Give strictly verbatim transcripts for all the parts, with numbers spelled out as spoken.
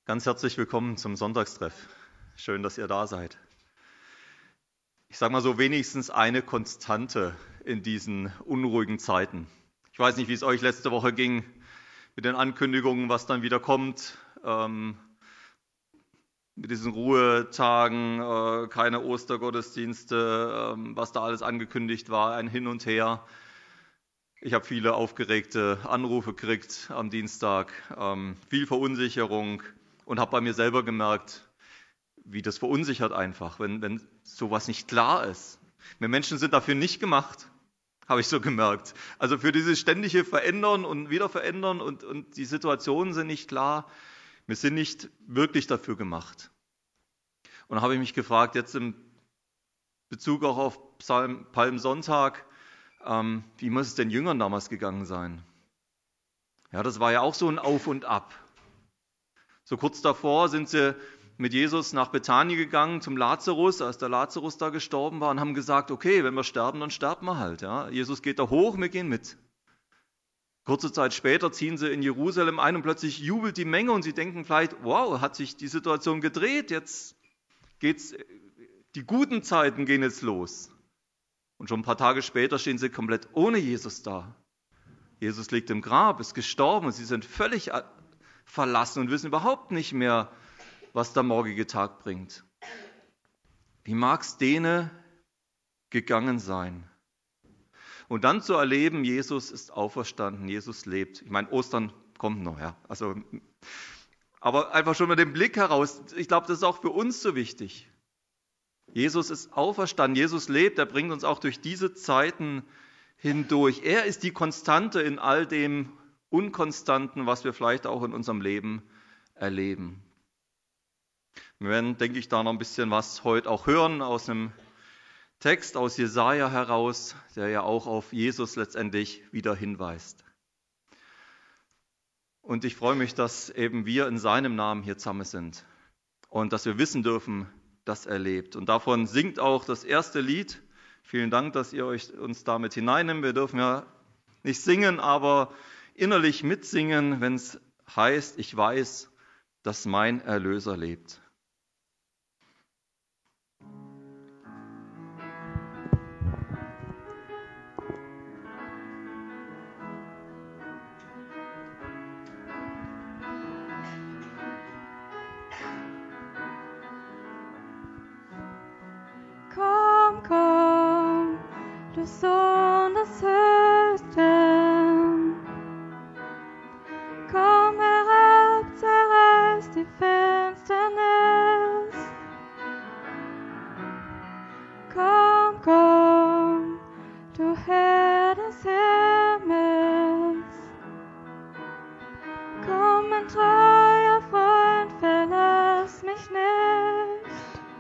Ganz herzlich willkommen zum Sonntagstreff. Schön, dass ihr da seid. Ich sage mal so, wenigstens eine Konstante in diesen unruhigen Zeiten. Ich weiß nicht, wie es euch letzte Woche ging mit den Ankündigungen, was dann wieder kommt, ähm, mit diesen Ruhetagen, äh, keine Ostergottesdienste, ähm, was da alles angekündigt war, ein Hin und Her. Ich habe viele aufgeregte Anrufe gekriegt am Dienstag, ähm, viel Verunsicherung. Und habe bei mir selber gemerkt, wie das verunsichert einfach, wenn, wenn sowas nicht klar ist. Wir Menschen sind dafür nicht gemacht, habe ich so gemerkt. Also für dieses ständige Verändern und Wiederverändern und, und die Situationen sind nicht klar. Wir sind nicht wirklich dafür gemacht. Und da habe ich mich gefragt, jetzt im Bezug auch auf Psalm, Palmsonntag, ähm, wie muss es den Jüngern damals gegangen sein? Ja, das war ja auch so ein Auf und Ab. So kurz davor sind sie mit Jesus nach Bethanien gegangen zum Lazarus, als der Lazarus da gestorben war, und haben gesagt, okay, wenn wir sterben, dann sterben wir halt. Ja. Jesus geht da hoch, wir gehen mit. Kurze Zeit später ziehen sie in Jerusalem ein und plötzlich jubelt die Menge und sie denken vielleicht, wow, hat sich die Situation gedreht, jetzt geht's, die guten Zeiten gehen jetzt los. Und schon ein paar Tage später stehen sie komplett ohne Jesus da. Jesus liegt im Grab, ist gestorben und sie sind völlig verlassen und wissen überhaupt nicht mehr, was der morgige Tag bringt. Wie mag es denen gegangen sein? Und dann zu erleben, Jesus ist auferstanden, Jesus lebt. Ich meine, Ostern kommt noch, ja. Also, aber einfach schon mit dem Blick heraus, ich glaube, das ist auch für uns so wichtig. Jesus ist auferstanden, Jesus lebt, er bringt uns auch durch diese Zeiten hindurch. Er ist die Konstante in all dem Unkonstanten, was wir vielleicht auch in unserem Leben erleben. Wir werden, denke ich, da noch ein bisschen was heute auch hören aus einem Text aus Jesaja heraus, der ja auch auf Jesus letztendlich wieder hinweist. Und ich freue mich, dass eben wir in seinem Namen hier zusammen sind und dass wir wissen dürfen, dass er lebt. Und davon singt auch das erste Lied. Vielen Dank, dass ihr euch uns damit hineinnimmt. Wir dürfen ja nicht singen, aber innerlich mitsingen, wenn es heißt, ich weiß, dass mein Erlöser lebt. Komm, komm, du Sohn des Höchsten. Komm herab, zerreiß die Finsternis. Komm, komm, du Herr des Himmels. Komm, mein treuer Freund, verlass mich nicht.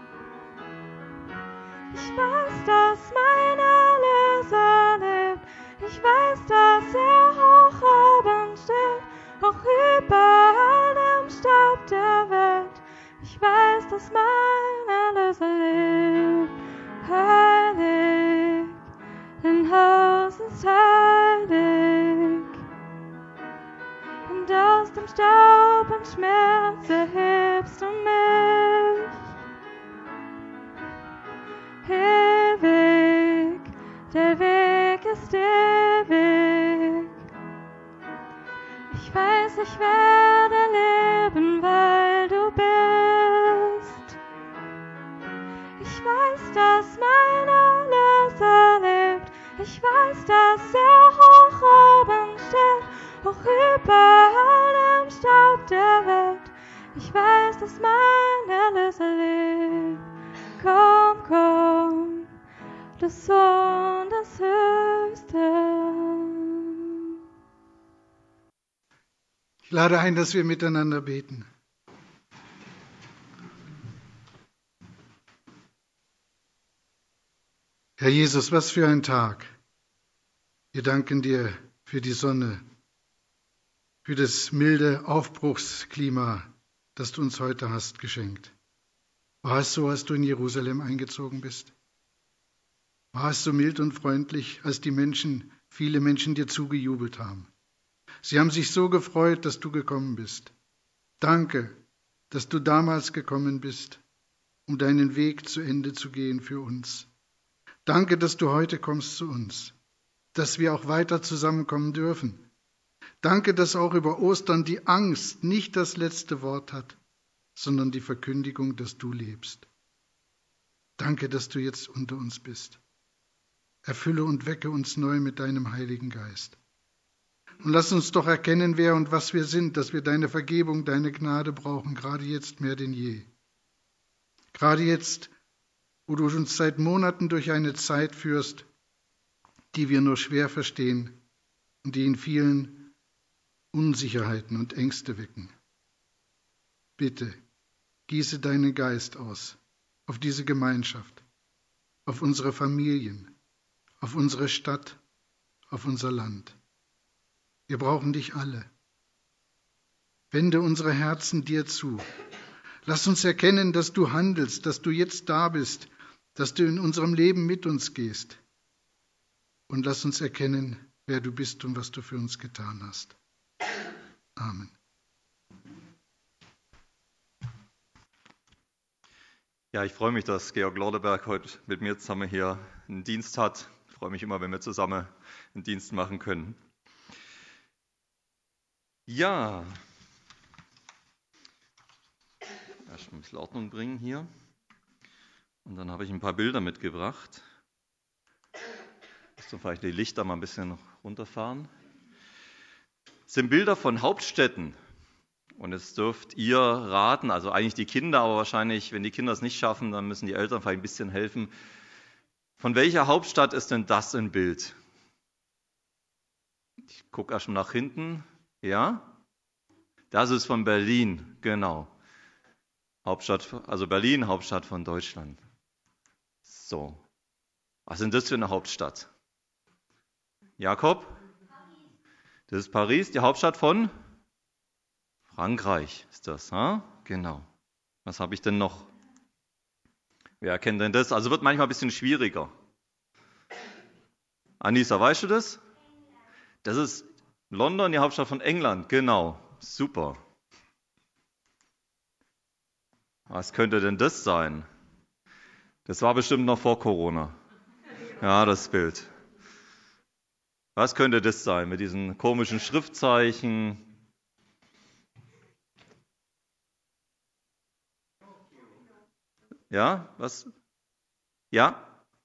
Ich weiß, dass mein Erlöser lebt. Ich weiß, dass er hoch oben steht, auch überall im Staub der Welt. Ich weiß, dass mein Erlöser lebt. Heilig, dein Haus ist heilig. Und aus dem Staub und Schmerz erhebst du mich. Ewig, der Weg ist ewig. Ich weiß, ich werde leben, weil du bist. Ich weiß, dass mein Erlöser lebt. Ich weiß, dass er hoch oben steht, auch überall im Staub der Welt. Ich weiß, dass mein Erlöser lebt. Komm, komm, du Sohn des Höchsten. Ich lade ein, dass wir miteinander beten. Herr Jesus, was für ein Tag. Wir danken dir für die Sonne, für das milde Aufbruchsklima, das du uns heute hast geschenkt. War es so, als du in Jerusalem eingezogen bist? War es so mild und freundlich, als die Menschen, viele Menschen dir zugejubelt haben? Sie haben sich so gefreut, dass du gekommen bist. Danke, dass du damals gekommen bist, um deinen Weg zu Ende zu gehen für uns. Danke, dass du heute kommst zu uns, dass wir auch weiter zusammenkommen dürfen. Danke, dass auch über Ostern die Angst nicht das letzte Wort hat, sondern die Verkündigung, dass du lebst. Danke, dass du jetzt unter uns bist. Erfülle und wecke uns neu mit deinem Heiligen Geist. Und lass uns doch erkennen, wer und was wir sind, dass wir deine Vergebung, deine Gnade brauchen, gerade jetzt mehr denn je. Gerade jetzt, wo du uns seit Monaten durch eine Zeit führst, die wir nur schwer verstehen und die in vielen Unsicherheiten und Ängste wecken. Bitte, gieße deinen Geist aus auf diese Gemeinschaft, auf unsere Familien, auf unsere Stadt, auf unser Land. Wir brauchen dich alle. Wende unsere Herzen dir zu. Lass uns erkennen, dass du handelst, dass du jetzt da bist, dass du in unserem Leben mit uns gehst. Und lass uns erkennen, wer du bist und was du für uns getan hast. Amen. Ja, ich freue mich, dass Georg Lordeberg heute mit mir zusammen hier einen Dienst hat. Ich freue mich immer, wenn wir zusammen einen Dienst machen können. Ja, erst ein bisschen Ordnung bringen hier. Und dann habe ich ein paar Bilder mitgebracht. Musst du vielleicht die Lichter mal ein bisschen runterfahren. Das sind Bilder von Hauptstädten. Und jetzt dürft ihr raten, also eigentlich die Kinder, aber wahrscheinlich, wenn die Kinder es nicht schaffen, dann müssen die Eltern vielleicht ein bisschen helfen. Von welcher Hauptstadt ist denn das ein Bild? Ich gucke erst mal nach hinten. Ja? Das ist von Berlin, genau. Hauptstadt, also Berlin, Hauptstadt von Deutschland. So. Was ist das für eine Hauptstadt? Jakob? Das ist Paris, die Hauptstadt von Frankreich ist das, ha? Genau. Was habe ich denn noch? Wer erkennt denn das? Also wird manchmal ein bisschen schwieriger. Anissa, weißt du das? Das ist London, die Hauptstadt von England, genau. Super. Was könnte denn das sein? Das war bestimmt noch vor Corona. Ja, das Bild. Was könnte das sein mit diesen komischen Schriftzeichen? Ja, was? Ja?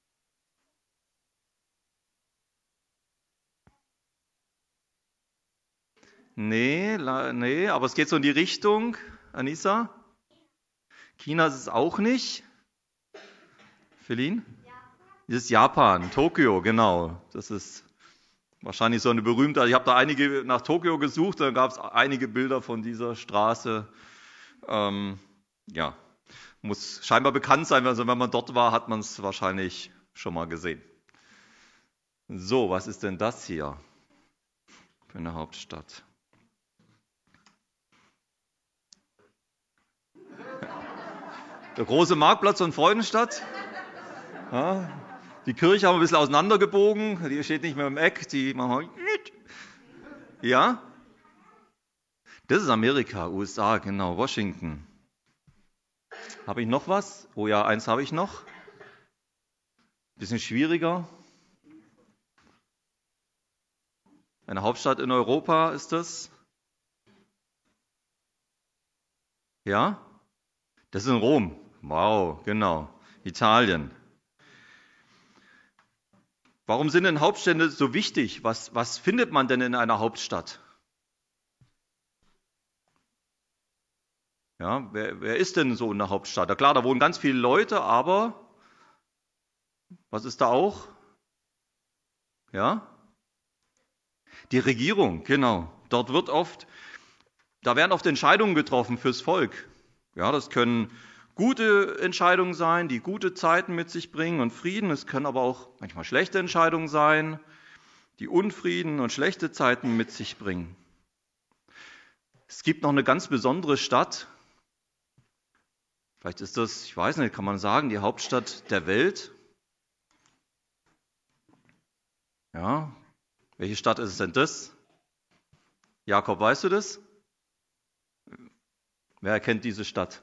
Nee, la, nee, aber es geht so in die Richtung. Anissa? China ist es auch nicht. Feline? Das ist Japan, Tokio, genau. Das ist wahrscheinlich so eine berühmte, also ich habe da einige nach Tokio gesucht, da gab es einige Bilder von dieser Straße. Ähm, ja, muss scheinbar bekannt sein, also wenn man dort war, hat man es wahrscheinlich schon mal gesehen. So, was ist denn das hier für eine Hauptstadt? Der große Marktplatz von Freudenstadt. Ja, die Kirche haben wir ein bisschen auseinandergebogen, die steht nicht mehr im Eck, die machen wir. Ja? Das ist Amerika, U S A, genau, Washington. Habe ich noch was? Oh ja, eins habe ich noch. Bisschen schwieriger. Eine Hauptstadt in Europa ist das. Ja? Das ist in Rom. Wow, genau. Italien. Warum sind denn Hauptstädte so wichtig? Was, was findet man denn in einer Hauptstadt? Ja, wer, wer ist denn so in der Hauptstadt? Ja, klar, da wohnen ganz viele Leute, aber was ist da auch? Ja? Die Regierung, genau. Dort wird oft, da werden oft Entscheidungen getroffen fürs Volk. Ja, das können gute Entscheidungen sein, die gute Zeiten mit sich bringen und Frieden. Es können aber auch manchmal schlechte Entscheidungen sein, die Unfrieden und schlechte Zeiten mit sich bringen. Es gibt noch eine ganz besondere Stadt. Vielleicht ist das, ich weiß nicht, kann man sagen, die Hauptstadt der Welt. Ja, welche Stadt ist es denn das? Jakob, weißt du das? Wer kennt diese Stadt?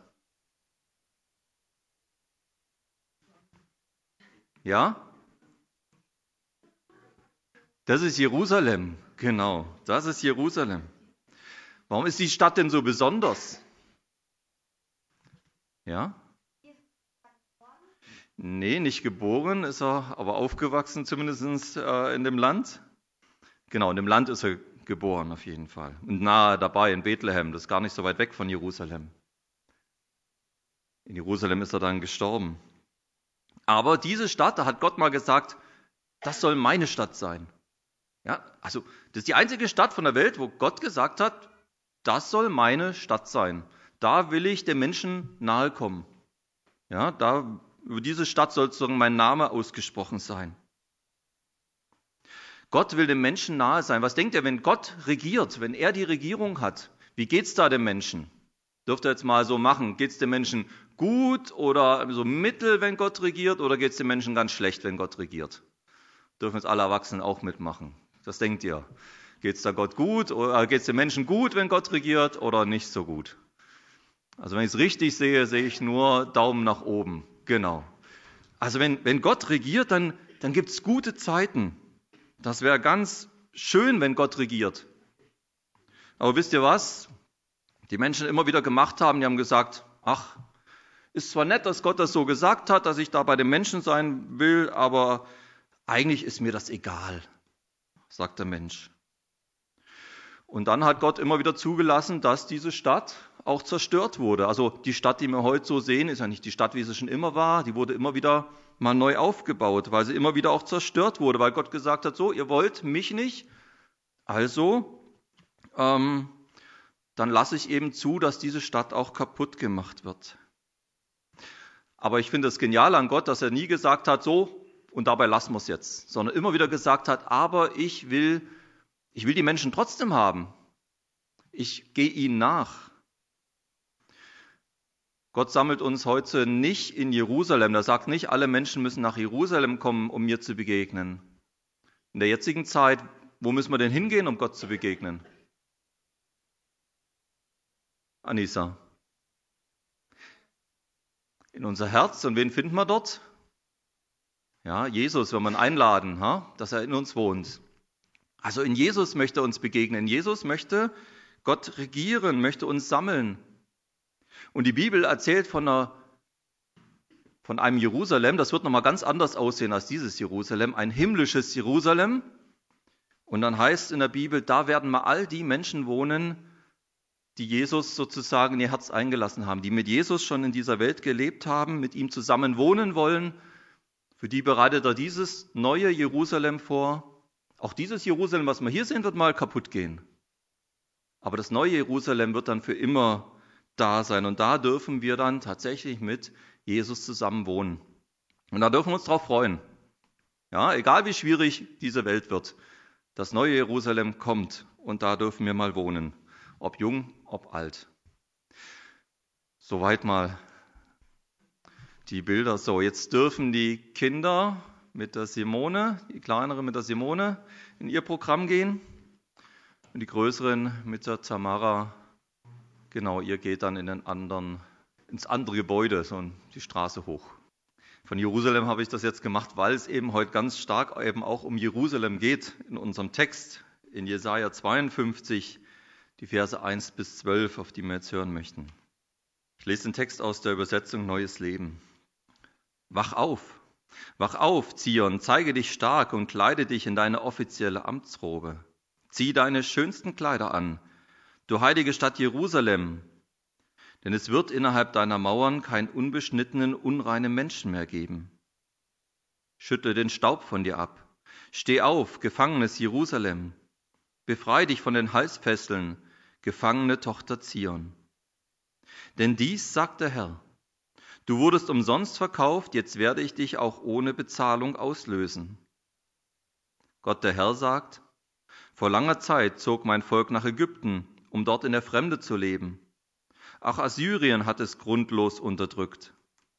Ja? Das ist Jerusalem, genau, das ist Jerusalem. Warum ist die Stadt denn so besonders? Ja? Nee, nicht geboren ist er, aber aufgewachsen zumindest äh, in dem Land. Genau, in dem Land ist er geboren auf jeden Fall. Und nahe dabei in Bethlehem, das ist gar nicht so weit weg von Jerusalem. In Jerusalem ist er dann gestorben. Aber diese Stadt, da hat Gott mal gesagt, das soll meine Stadt sein. Ja, also das ist die einzige Stadt von der Welt, wo Gott gesagt hat, das soll meine Stadt sein. Da will ich den Menschen nahe kommen. Ja, da, über diese Stadt soll sozusagen mein Name ausgesprochen sein. Gott will dem Menschen nahe sein. Was denkt ihr, wenn Gott regiert, wenn er die Regierung hat? Wie geht's da dem Menschen? Dürft ihr jetzt mal so machen. Geht's dem Menschen gut oder so mittel, wenn Gott regiert, oder geht's dem Menschen ganz schlecht, wenn Gott regiert? Dürfen jetzt alle Erwachsenen auch mitmachen. Was denkt ihr? Geht's da Gott gut oder geht's dem Menschen gut, wenn Gott regiert, oder nicht so gut? Also wenn ich es richtig sehe, sehe ich nur Daumen nach oben. Genau. Also wenn, wenn Gott regiert, dann, dann gibt es gute Zeiten. Das wäre ganz schön, wenn Gott regiert. Aber wisst ihr was? Die Menschen immer wieder gemacht haben, die haben gesagt, ach, ist zwar nett, dass Gott das so gesagt hat, dass ich da bei den Menschen sein will, aber eigentlich ist mir das egal, sagt der Mensch. Und dann hat Gott immer wieder zugelassen, dass diese Stadt auch zerstört wurde. Also die Stadt, die wir heute so sehen, ist ja nicht die Stadt, wie sie schon immer war. Die wurde immer wieder mal neu aufgebaut, weil sie immer wieder auch zerstört wurde, weil Gott gesagt hat, so, ihr wollt mich nicht, also ähm, dann lasse ich eben zu, dass diese Stadt auch kaputt gemacht wird. Aber ich finde es genial an Gott, dass er nie gesagt hat, so, und dabei lassen wir es jetzt, sondern immer wieder gesagt hat, aber ich will, ich will die Menschen trotzdem haben. Ich gehe ihnen nach. Gott sammelt uns heute nicht in Jerusalem. Er sagt nicht, alle Menschen müssen nach Jerusalem kommen, um mir zu begegnen. In der jetzigen Zeit, wo müssen wir denn hingehen, um Gott zu begegnen? Anissa. In unser Herz. Und wen finden wir dort? Ja, Jesus, wenn wir ihn einladen, ha? Dass er in uns wohnt. Also in Jesus möchte er uns begegnen. In Jesus möchte Gott regieren, möchte uns sammeln. Und die Bibel erzählt von, einer, von einem Jerusalem, das wird nochmal ganz anders aussehen als dieses Jerusalem, ein himmlisches Jerusalem. Und dann heißt in der Bibel, da werden mal all die Menschen wohnen, die Jesus sozusagen in ihr Herz eingelassen haben, die mit Jesus schon in dieser Welt gelebt haben, mit ihm zusammen wohnen wollen. Für die bereitet er dieses neue Jerusalem vor. Auch dieses Jerusalem, was wir hier sehen, wird mal kaputt gehen. Aber das neue Jerusalem wird dann für immer da sein. Und da dürfen wir dann tatsächlich mit Jesus zusammen wohnen. Und da dürfen wir uns drauf freuen. Ja, egal wie schwierig diese Welt wird. Das neue Jerusalem kommt und da dürfen wir mal wohnen. Ob jung, ob alt. Soweit mal die Bilder. So, jetzt dürfen die Kinder mit der Simone, die kleinere mit der Simone, in ihr Programm gehen. Und die größeren mit der Tamara, genau, ihr geht dann in den anderen, ins andere Gebäude, so die Straße hoch. Von Jerusalem habe ich das jetzt gemacht, weil es eben heute ganz stark eben auch um Jerusalem geht in unserem Text, in Jesaja zweiundfünfzig, die Verse eins bis zwölf, auf die wir jetzt hören möchten. Ich lese den Text aus der Übersetzung Neues Leben. Wach auf, wach auf, Zion, zeige dich stark und kleide dich in deine offizielle Amtsrobe. Zieh deine schönsten Kleider an, du heilige Stadt Jerusalem, denn es wird innerhalb deiner Mauern keinen unbeschnittenen, unreinen Menschen mehr geben. Schüttle den Staub von dir ab, steh auf, gefangenes Jerusalem, befrei dich von den Halsfesseln, gefangene Tochter Zion. Denn dies sagt der Herr, du wurdest umsonst verkauft, jetzt werde ich dich auch ohne Bezahlung auslösen. Gott der Herr sagt, vor langer Zeit zog mein Volk nach Ägypten, um dort in der Fremde zu leben. Auch Assyrien hat es grundlos unterdrückt.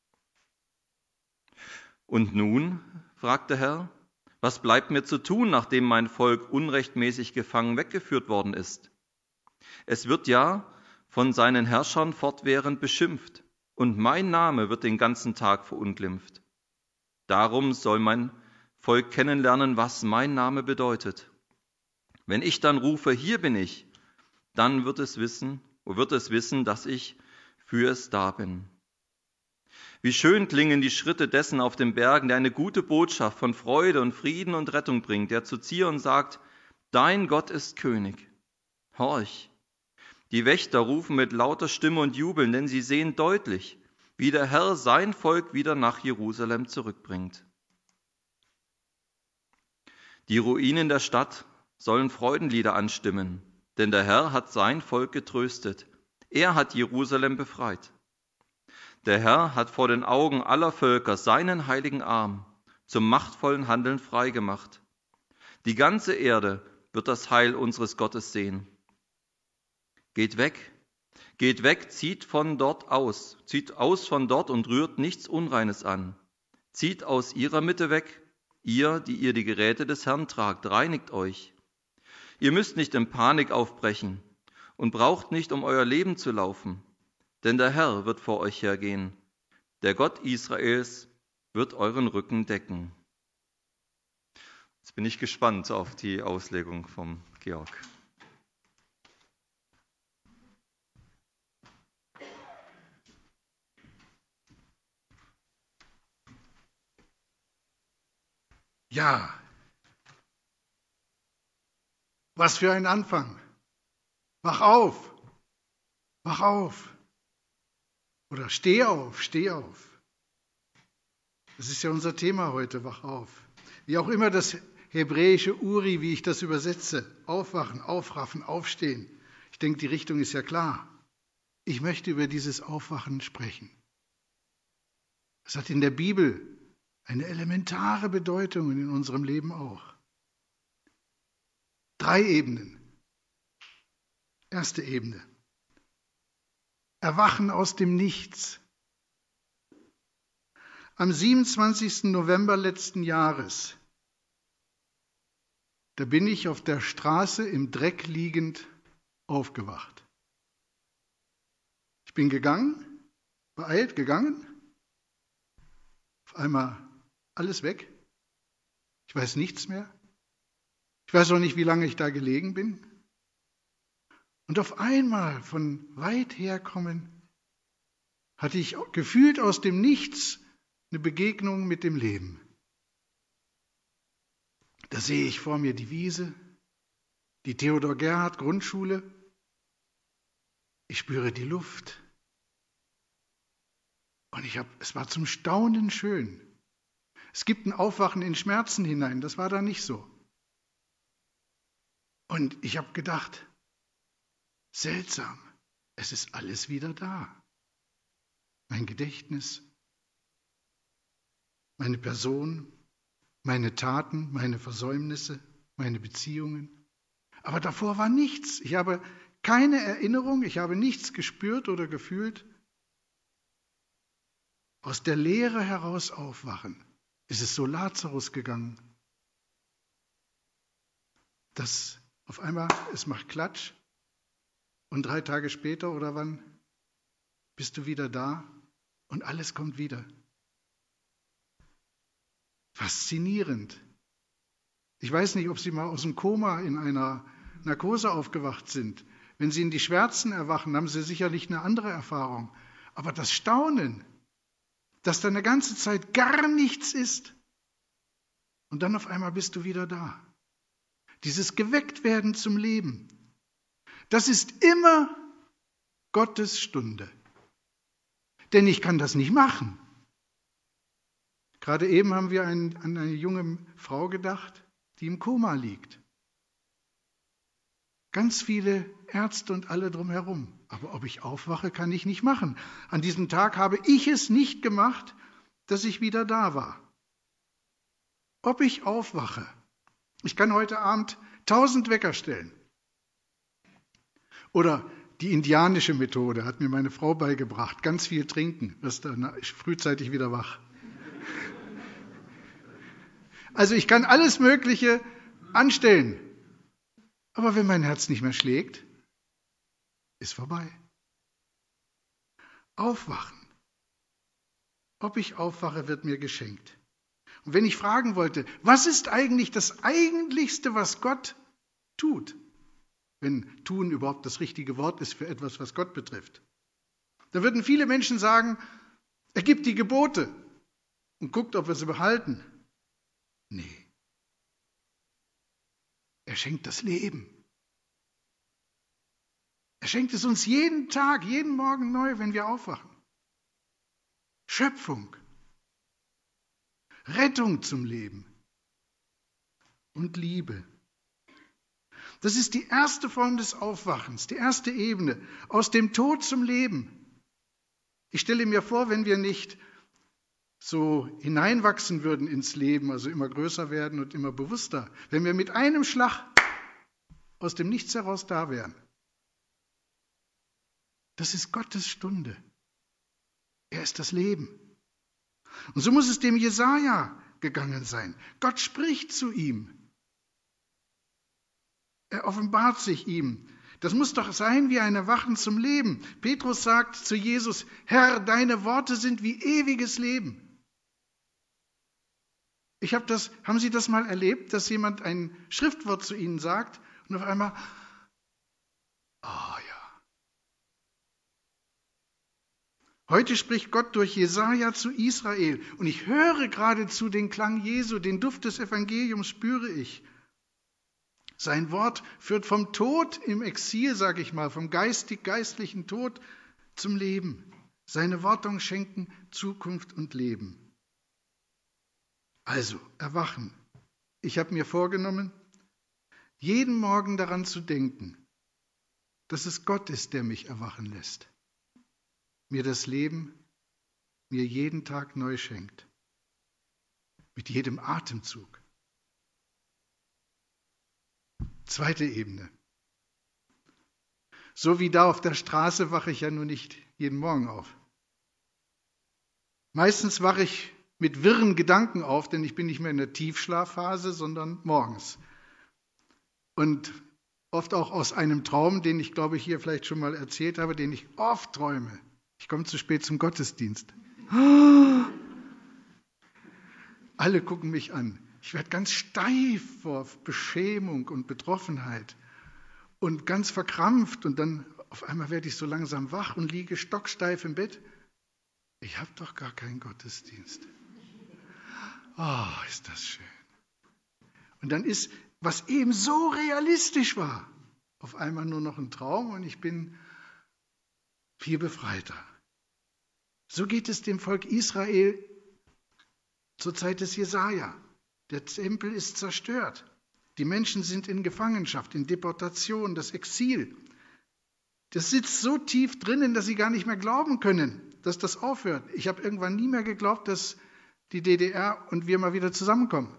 Und nun, fragt der Herr, was bleibt mir zu tun, nachdem mein Volk unrechtmäßig gefangen weggeführt worden ist? Es wird ja von seinen Herrschern fortwährend beschimpft, und mein Name wird den ganzen Tag verunglimpft. Darum soll mein Volk kennenlernen, was mein Name bedeutet. Wenn ich dann rufe, hier bin ich, dann wird es wissen, wird es wissen, dass ich für es da bin. Wie schön klingen die Schritte dessen auf den Bergen, der eine gute Botschaft von Freude und Frieden und Rettung bringt, der zu Zion sagt, dein Gott ist König. Horch! Die Wächter rufen mit lauter Stimme und jubeln, denn sie sehen deutlich, wie der Herr sein Volk wieder nach Jerusalem zurückbringt. Die Ruinen der Stadt sollen Freudenlieder anstimmen, denn der Herr hat sein Volk getröstet. Er hat Jerusalem befreit. Der Herr hat vor den Augen aller Völker seinen heiligen Arm zum machtvollen Handeln freigemacht. Die ganze Erde wird das Heil unseres Gottes sehen. Geht weg, geht weg, zieht von dort aus, zieht aus von dort und rührt nichts Unreines an. Zieht aus ihrer Mitte weg, ihr, die ihr die Geräte des Herrn tragt, reinigt euch. Ihr müsst nicht in Panik aufbrechen und braucht nicht um euer Leben zu laufen, denn der Herr wird vor euch hergehen. Der Gott Israels wird euren Rücken decken. Jetzt bin ich gespannt auf die Auslegung vom Georg. Ja, was für ein Anfang. Wach auf, wach auf. Oder steh auf, steh auf. Das ist ja unser Thema heute, wach auf. Wie auch immer das hebräische Uri, wie ich das übersetze, aufwachen, aufraffen, aufstehen. Ich denke, die Richtung ist ja klar. Ich möchte über dieses Aufwachen sprechen. Es hat in der Bibel eine elementare Bedeutung und in unserem Leben auch. Drei Ebenen. Erste Ebene. Erwachen aus dem Nichts. Am siebenundzwanzigsten November letzten Jahres, da bin ich auf der Straße im Dreck liegend aufgewacht. Ich bin gegangen, beeilt gegangen, auf einmal alles weg. Ich weiß nichts mehr. Ich weiß auch nicht, wie lange ich da gelegen bin. Und auf einmal von weit her kommen, hatte ich gefühlt aus dem Nichts eine Begegnung mit dem Leben. Da sehe ich vor mir die Wiese, die Theodor Gerhard Grundschule. Ich spüre die Luft. Und ich habe, es war zum Staunen schön. Es gibt ein Aufwachen in Schmerzen hinein, das war da nicht so. Und ich habe gedacht, seltsam, es ist alles wieder da. Mein Gedächtnis, meine Person, meine Taten, meine Versäumnisse, meine Beziehungen. Aber davor war nichts. Ich habe keine Erinnerung, ich habe nichts gespürt oder gefühlt. Aus der Leere heraus aufwachen. Ist es so Lazarus gegangen, dass auf einmal es macht Klatsch und drei Tage später oder wann bist du wieder da und alles kommt wieder. Faszinierend. Ich weiß nicht, ob Sie mal aus dem Koma in einer Narkose aufgewacht sind. Wenn Sie in die Schwärzen erwachen, haben Sie sicherlich eine andere Erfahrung. Aber das Staunen, dass da eine ganze Zeit gar nichts ist und dann auf einmal bist du wieder da. Dieses Gewecktwerden zum Leben, das ist immer Gottes Stunde. Denn ich kann das nicht machen. Gerade eben haben wir an eine junge Frau gedacht, die im Koma liegt. Ganz viele Ärzte und alle drumherum. Aber ob ich aufwache, kann ich nicht machen. An diesem Tag habe ich es nicht gemacht, dass ich wieder da war. Ob ich aufwache. Ich kann heute Abend tausend Wecker stellen. Oder die indianische Methode hat mir meine Frau beigebracht. Ganz viel trinken, wirst dann frühzeitig wieder wach. Also ich kann alles Mögliche anstellen. Aber wenn mein Herz nicht mehr schlägt, ist vorbei. Aufwachen. Ob ich aufwache, wird mir geschenkt. Und wenn ich fragen wollte, was ist eigentlich das Eigentlichste, was Gott tut, wenn tun überhaupt das richtige Wort ist für etwas, was Gott betrifft, da würden viele Menschen sagen, er gibt die Gebote und guckt, ob wir sie behalten. Nee. Er schenkt das Leben. Er schenkt es uns jeden Tag, jeden Morgen neu, wenn wir aufwachen. Schöpfung, Rettung zum Leben und Liebe. Das ist die erste Form des Aufwachens, die erste Ebene, aus dem Tod zum Leben. Ich stelle mir vor, wenn wir nicht so hineinwachsen würden ins Leben, also immer größer werden und immer bewusster, wenn wir mit einem Schlag aus dem Nichts heraus da wären. Das ist Gottes Stunde. Er ist das Leben. Und so muss es dem Jesaja gegangen sein. Gott spricht zu ihm. Er offenbart sich ihm. Das muss doch sein wie ein Erwachen zum Leben. Petrus sagt zu Jesus, Herr, deine Worte sind wie ewiges Leben. Ich habe das, haben Sie das mal erlebt, dass jemand ein Schriftwort zu Ihnen sagt und auf einmal, ah ja. Heute spricht Gott durch Jesaja zu Israel und ich höre geradezu den Klang Jesu, den Duft des Evangeliums spüre ich. Sein Wort führt vom Tod im Exil, sage ich mal, vom geistig-geistlichen Tod zum Leben. Seine Worte schenken Zukunft und Leben. Also, erwachen. Ich habe mir vorgenommen, jeden Morgen daran zu denken, dass es Gott ist, der mich erwachen lässt. Mir das Leben, mir jeden Tag neu schenkt. Mit jedem Atemzug. Zweite Ebene. So wie da auf der Straße wache ich ja nun nicht jeden Morgen auf. Meistens wache ich mit wirren Gedanken auf, denn ich bin nicht mehr in der Tiefschlafphase, sondern morgens. Und oft auch aus einem Traum, den ich, glaube ich, hier vielleicht schon mal erzählt habe, den ich oft träume. Ich komme zu spät zum Gottesdienst. Alle gucken mich an. Ich werde ganz steif vor Beschämung und Betroffenheit und ganz verkrampft und dann auf einmal werde ich so langsam wach und liege stocksteif im Bett. Ich habe doch gar keinen Gottesdienst. Oh, ist das schön. Und dann ist, was eben so realistisch war, auf einmal nur noch ein Traum und ich bin viel befreiter. So geht es dem Volk Israel zur Zeit des Jesaja. Der Tempel ist zerstört. Die Menschen sind in Gefangenschaft, in Deportation, das Exil. Das sitzt so tief drinnen, dass sie gar nicht mehr glauben können, dass das aufhört. Ich habe irgendwann nie mehr geglaubt, dass die D D R und wir mal wieder zusammenkommen.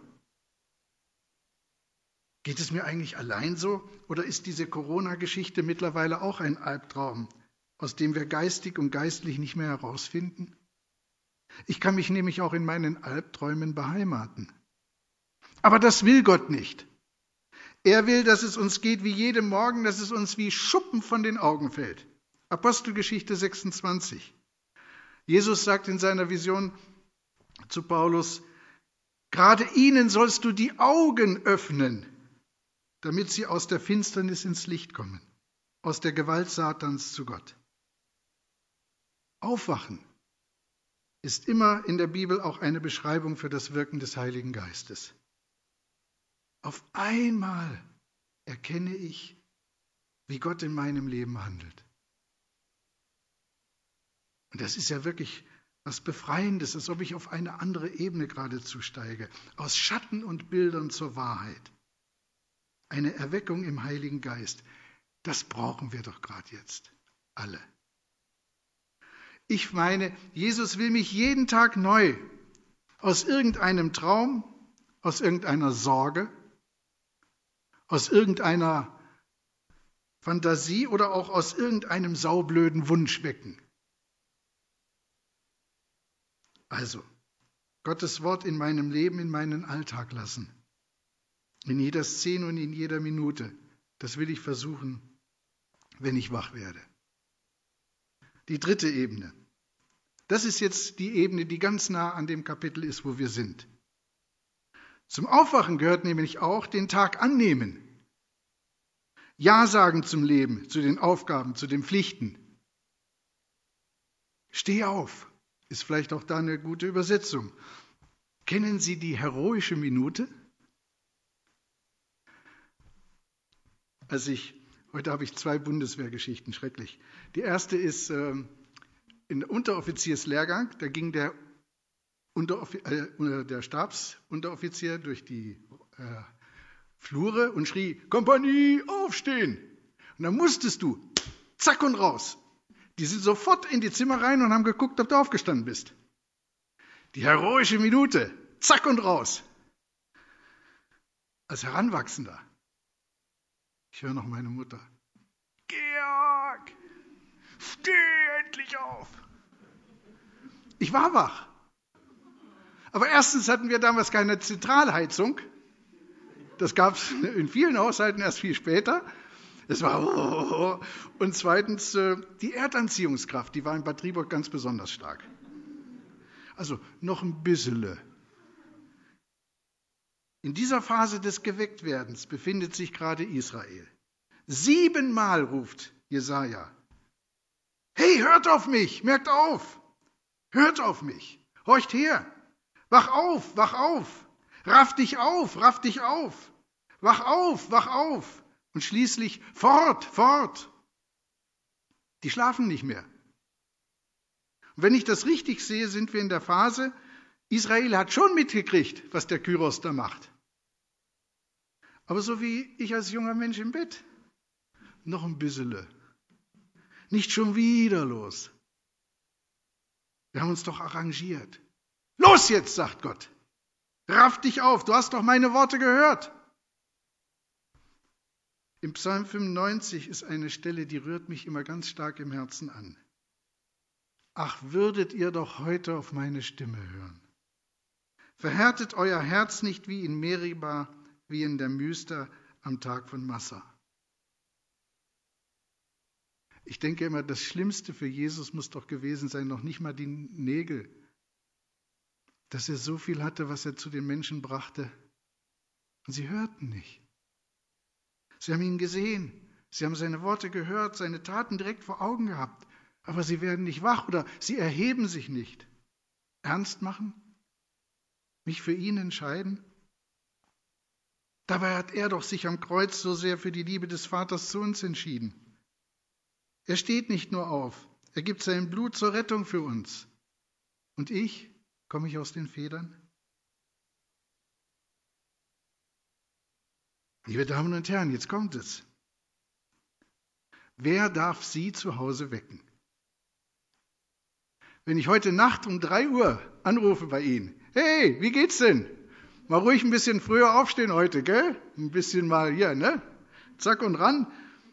Geht es mir eigentlich allein so oder ist diese Corona-Geschichte mittlerweile auch ein Albtraum, aus dem wir geistig und geistlich nicht mehr herausfinden? Ich kann mich nämlich auch in meinen Albträumen beheimaten. Aber das will Gott nicht. Er will, dass es uns geht wie jedem Morgen, dass es uns wie Schuppen von den Augen fällt. Apostelgeschichte sechsundzwanzig. Jesus sagt in seiner Vision zu Paulus, gerade ihnen sollst du die Augen öffnen, damit sie aus der Finsternis ins Licht kommen, aus der Gewalt Satans zu Gott. Aufwachen ist immer in der Bibel auch eine Beschreibung für das Wirken des Heiligen Geistes. Auf einmal erkenne ich, wie Gott in meinem Leben handelt. Und das ist ja wirklich was Befreiendes, als ob ich auf eine andere Ebene geradezu steige. Aus Schatten und Bildern zur Wahrheit. Eine Erweckung im Heiligen Geist. Das brauchen wir doch gerade jetzt. Alle. Ich meine, Jesus will mich jeden Tag neu aus irgendeinem Traum, aus irgendeiner Sorge, aus irgendeiner Fantasie oder auch aus irgendeinem saublöden Wunsch wecken. Also, Gottes Wort in meinem Leben, in meinen Alltag lassen. In jeder Szene und in jeder Minute. Das will ich versuchen, wenn ich wach werde. Die dritte Ebene. Das ist jetzt die Ebene, die ganz nah an dem Kapitel ist, wo wir sind. Zum Aufwachen gehört nämlich auch den Tag annehmen. Ja sagen zum Leben, zu den Aufgaben, zu den Pflichten. Steh auf, ist vielleicht auch da eine gute Übersetzung. Kennen Sie die heroische Minute? Als ich, heute habe ich zwei Bundeswehrgeschichten, schrecklich. Die erste ist äh, im Unteroffizierslehrgang, da ging der, Unteroffi- äh, der Stabsunteroffizier durch die äh, Flure und schrie, Kompanie, aufstehen! Und dann musstest du, zack und raus. Die sind sofort in die Zimmer rein und haben geguckt, ob du aufgestanden bist. Die heroische Minute, zack und raus. Als Heranwachsender. Ich höre noch meine Mutter. Georg, steh endlich auf. Ich war wach. Aber erstens hatten wir damals keine Zentralheizung. Das gab es in vielen Haushalten erst viel später. Es war oh. Und zweitens die Erdanziehungskraft, die war in Bad Triburg ganz besonders stark. Also noch ein bisschen. In dieser Phase des Gewecktwerdens befindet sich gerade Israel. Siebenmal ruft Jesaja: Hey, hört auf mich, merkt auf, hört auf mich, horcht her, wach auf, wach auf, raff dich auf, raff dich auf, wach auf, wach auf und schließlich fort, fort. Die schlafen nicht mehr. Und wenn ich das richtig sehe, sind wir in der Phase, Israel hat schon mitgekriegt, was der Kyros da macht. Aber so wie ich als junger Mensch im Bett, noch ein bisschen. Nicht schon wieder los. Wir haben uns doch arrangiert. Los jetzt, sagt Gott. Raff dich auf, du hast doch meine Worte gehört. Im Psalm fünfundneunzig ist eine Stelle, die rührt mich immer ganz stark im Herzen an. Ach, würdet ihr doch heute auf meine Stimme hören. Verhärtet euer Herz nicht wie in Meriba, wie in der Wüste am Tag von Massa. Ich denke immer, das Schlimmste für Jesus muss doch gewesen sein, noch nicht mal die Nägel, dass er so viel hatte, was er zu den Menschen brachte. Und sie hörten nicht. Sie haben ihn gesehen, sie haben seine Worte gehört, seine Taten direkt vor Augen gehabt, aber sie werden nicht wach oder sie erheben sich nicht. Ernst machen? Mich für ihn entscheiden? Dabei hat er doch sich am Kreuz so sehr für die Liebe des Vaters zu uns entschieden. Er steht nicht nur auf, er gibt sein Blut zur Rettung für uns. Und ich, komme ich aus den Federn? Liebe Damen und Herren, jetzt kommt es. Wer darf Sie zu Hause wecken? Wenn ich heute Nacht um drei Uhr anrufe bei Ihnen, hey, wie geht's denn? Mal ruhig ein bisschen früher aufstehen heute, gell? Ein bisschen mal hier, ne? Zack und ran.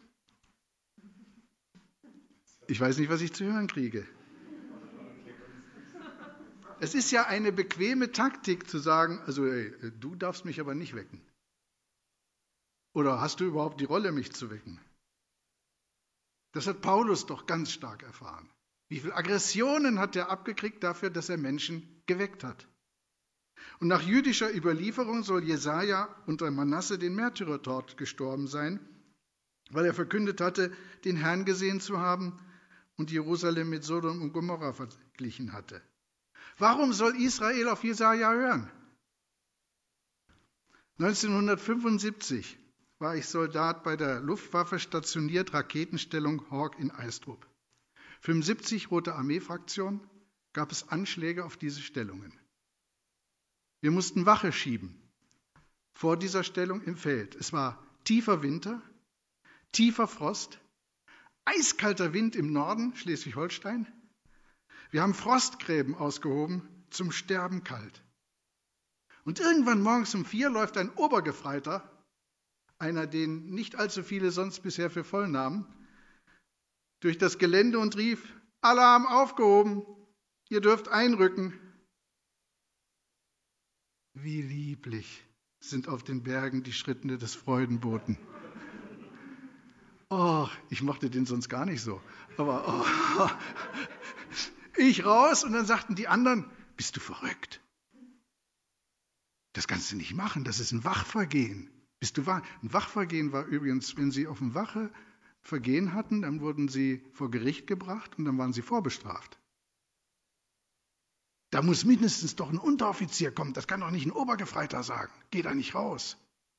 Ich weiß nicht, was ich zu hören kriege. Es ist ja eine bequeme Taktik zu sagen, also ey, du darfst mich aber nicht wecken. Oder hast du überhaupt die Rolle, mich zu wecken? Das hat Paulus doch ganz stark erfahren. Wie viele Aggressionen hat er abgekriegt dafür, dass er Menschen geweckt hat? Und nach jüdischer Überlieferung soll Jesaja unter Manasse den Märtyrertod gestorben sein, weil er verkündet hatte, den Herrn gesehen zu haben und Jerusalem mit Sodom und Gomorra verglichen hatte. Warum soll Israel auf Jesaja hören? neunzehnhundertfünfundsiebzig war ich Soldat bei der Luftwaffe stationiert, Raketenstellung Hawk in Eistrup. fünfundsiebzig Rote Armee-Fraktion gab es Anschläge auf diese Stellungen. Wir mussten Wache schieben vor dieser Stellung im Feld. Es war tiefer Winter, tiefer Frost, eiskalter Wind im Norden, Schleswig-Holstein. Wir haben Frostgräben ausgehoben, zum Sterben kalt. Und irgendwann morgens um vier läuft ein Obergefreiter, einer, den nicht allzu viele sonst bisher für voll nahmen, durch das Gelände und rief, Alarm aufgehoben, ihr dürft einrücken. Wie lieblich sind auf den Bergen die Schritte des Freudenboten. Oh, ich mochte den sonst gar nicht so. Aber oh, Ich raus und dann sagten die anderen, bist du verrückt? Das kannst du nicht machen, das ist ein Wachvergehen. Bist du wahr? Ein Wachvergehen war übrigens, wenn sie auf dem Wache Vergehen hatten, dann wurden sie vor Gericht gebracht und dann waren sie vorbestraft. Da muss mindestens doch ein Unteroffizier kommen, das kann doch nicht ein Obergefreiter sagen. Geh da nicht raus.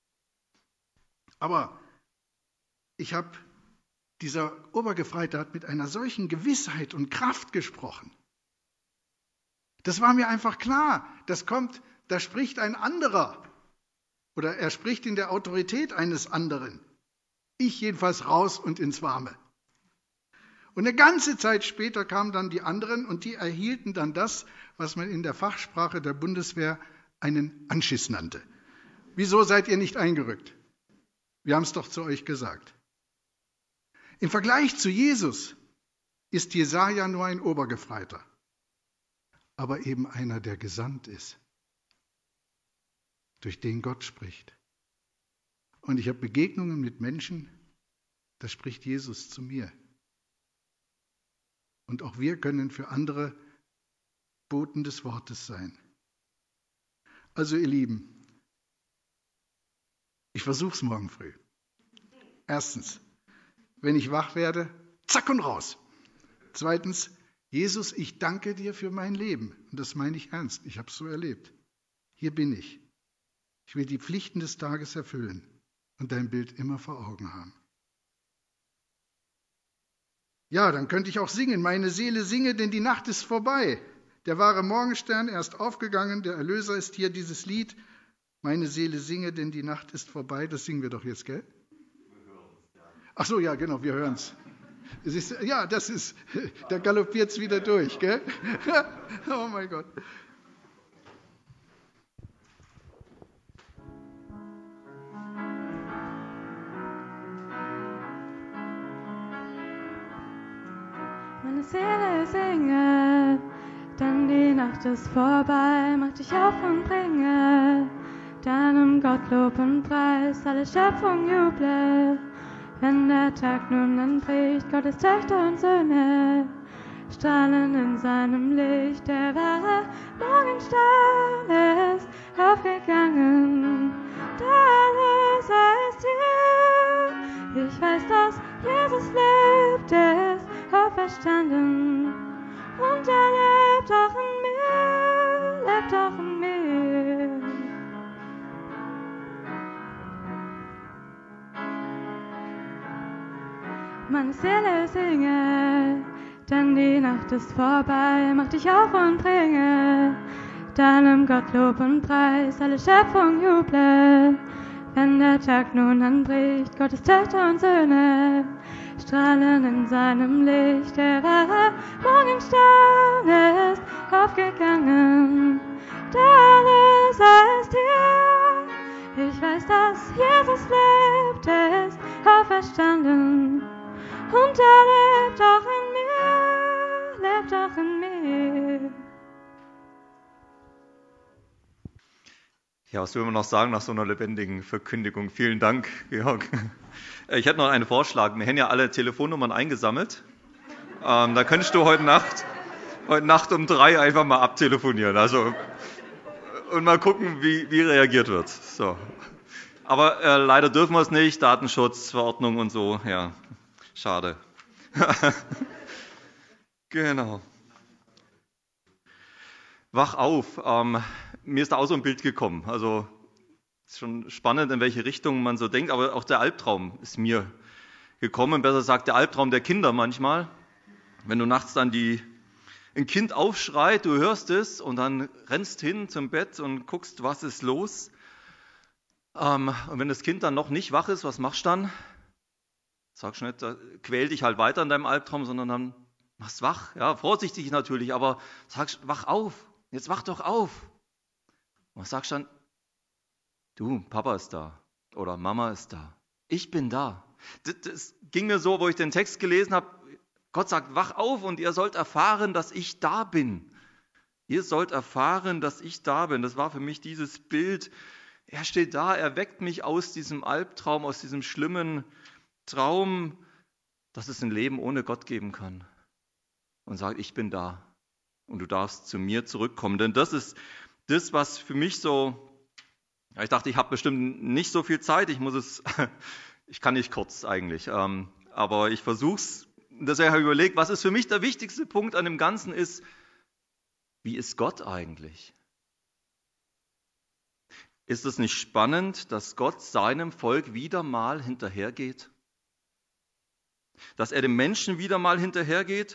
Aber ich habe, dieser Obergefreite hat mit einer solchen Gewissheit und Kraft gesprochen. Das war mir einfach klar. Das kommt, da spricht ein anderer. Oder er spricht in der Autorität eines anderen. Ich jedenfalls raus und ins Warme. Und eine ganze Zeit später kamen dann die anderen und die erhielten dann das, was man in der Fachsprache der Bundeswehr einen Anschiss nannte. Wieso seid ihr nicht eingerückt? Wir haben es doch zu euch gesagt. Im Vergleich zu Jesus ist Jesaja nur ein Obergefreiter, aber eben einer, der gesandt ist, durch den Gott spricht. Und ich habe Begegnungen mit Menschen, da spricht Jesus zu mir. Und auch wir können für andere Boten des Wortes sein. Also ihr Lieben, ich versuche es morgen früh. Erstens, wenn ich wach werde, zack und raus. Zweitens, Jesus, ich danke dir für mein Leben. Und das meine ich ernst, ich habe es so erlebt. Hier bin ich. Ich will die Pflichten des Tages erfüllen und dein Bild immer vor Augen haben. Ja, dann könnte ich auch singen. Meine Seele singe, denn die Nacht ist vorbei. Der wahre Morgenstern, er ist aufgegangen. Der Erlöser ist hier, dieses Lied. Meine Seele singe, denn die Nacht ist vorbei. Das singen wir doch jetzt, gell? Ach so, ja, genau, wir hören es. Ja, das ist, da galoppiert es wieder durch, gell? Oh mein Gott. Meine Seele singe, denn die Nacht ist vorbei, mach dich auf und bringe deinem Gott Lob und Preis, alle Schöpfung juble, wenn der Tag nun anbricht, Gottes Töchter und Söhne strahlen in seinem Licht, der wahre Morgenstern ist aufgegangen, der Erlöser ist hier, ich weiß, dass Jesus lebt, er ist auferstanden und er lebt auch in mir, lebt auch in mir. Meine Seele singe, denn die Nacht ist vorbei, mach dich auf und bringe deinem Gott Lob und Preis, alle Schöpfung juble, wenn der Tag nun anbricht, Gottes Töchter und Söhne strahlen in seinem Licht, der wahre Morgenstern ist aufgegangen, der Erlöser ist hier, ich weiß, dass Jesus lebt, er ist auferstanden und er lebt auch in mir, lebt auch in mir. Ja, was will man noch sagen nach so einer lebendigen Verkündigung? Vielen Dank, Georg. Ich hätte noch einen Vorschlag. Wir haben ja alle Telefonnummern eingesammelt. Ähm, da könntest du heute Nacht, heute Nacht um drei einfach mal abtelefonieren. Also, und mal gucken, wie, wie reagiert wird. So. Aber äh, leider dürfen wir es nicht. Datenschutzverordnung und so. Ja, schade. Genau. Wach auf. Ähm, mir ist da auch so ein Bild gekommen. Also ist schon spannend, in welche Richtung man so denkt. Aber auch der Albtraum ist mir gekommen. Besser gesagt, der Albtraum der Kinder manchmal. Wenn du nachts dann die, ein Kind aufschreit, du hörst es und dann rennst hin zum Bett und guckst, was ist los. Ähm, und wenn das Kind dann noch nicht wach ist, was machst du dann? Sagst du nicht, quäl dich halt weiter in deinem Albtraum, sondern dann machst wach. Ja, vorsichtig natürlich, aber sagst, wach auf. Jetzt wach doch auf. Was sagst du dann? Du, Papa ist da oder Mama ist da. Ich bin da. Das, das ging mir so, wo ich den Text gelesen habe. Gott sagt, wach auf und ihr sollt erfahren, dass ich da bin. Ihr sollt erfahren, dass ich da bin. Das war für mich dieses Bild. Er steht da, er weckt mich aus diesem Albtraum, aus diesem schlimmen Traum, dass es ein Leben ohne Gott geben kann. Und sagt, ich bin da. und du darfst zu mir zurückkommen. Denn das ist das, was für mich so, ja, ich dachte, ich habe bestimmt nicht so viel Zeit, ich muss es, ich kann nicht kurz eigentlich, ähm, aber ich versuche es, dass ich habe überlegt, was ist für mich der wichtigste Punkt an dem Ganzen ist, wie ist Gott eigentlich? Ist es nicht spannend, dass Gott seinem Volk wieder mal hinterhergeht? Dass er dem Menschen wieder mal hinterhergeht?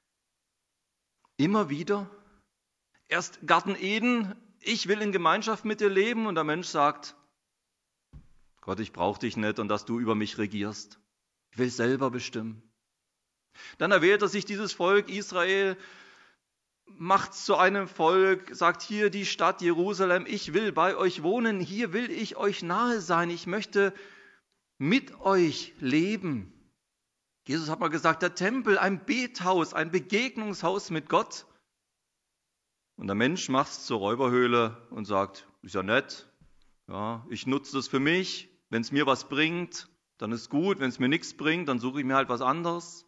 Immer wieder? Erst Garten Eden, ich will in Gemeinschaft mit dir leben, und der Mensch sagt, Gott, ich brauche dich nicht und dass du über mich regierst. Ich will selber bestimmen. Dann erwählt er sich dieses Volk Israel, macht es zu einem Volk, sagt hier die Stadt Jerusalem, ich will bei euch wohnen, hier will ich euch nahe sein, ich möchte mit euch leben. Jesus hat mal gesagt, der Tempel, ein Bethaus, ein Begegnungshaus mit Gott. Und der Mensch macht es zur Räuberhöhle und sagt, ist ja nett, ja, ich nutze das für mich, wenn es mir was bringt, dann ist gut, wenn es mir nichts bringt, dann suche ich mir halt was anderes.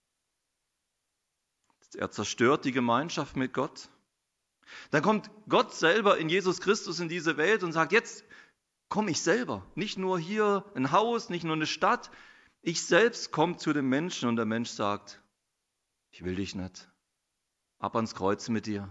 Er zerstört die Gemeinschaft mit Gott. Dann kommt Gott selber in Jesus Christus in diese Welt und sagt, jetzt komme ich selber. Nicht nur hier ein Haus, nicht nur eine Stadt. Ich selbst komme zu dem Menschen und der Mensch sagt, ich will dich nicht. Ab ans Kreuz mit dir.